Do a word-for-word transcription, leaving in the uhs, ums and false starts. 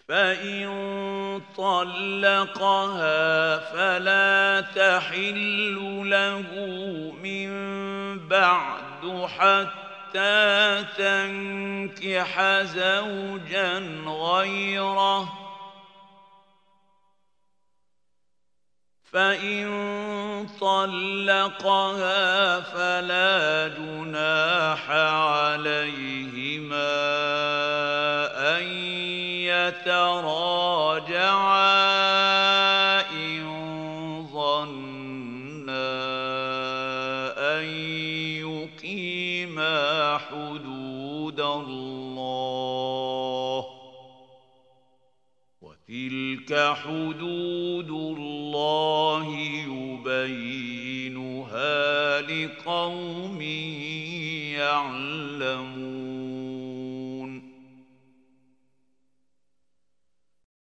فإن طلقها فلا تحل له من بعد حتى تنكح زوجا غيره، فإن طلقها فلا جناح عليهما أن يتراجعا إن ظنا أن يقيما حدود الله، وتلك حدود الله يبينها لقوم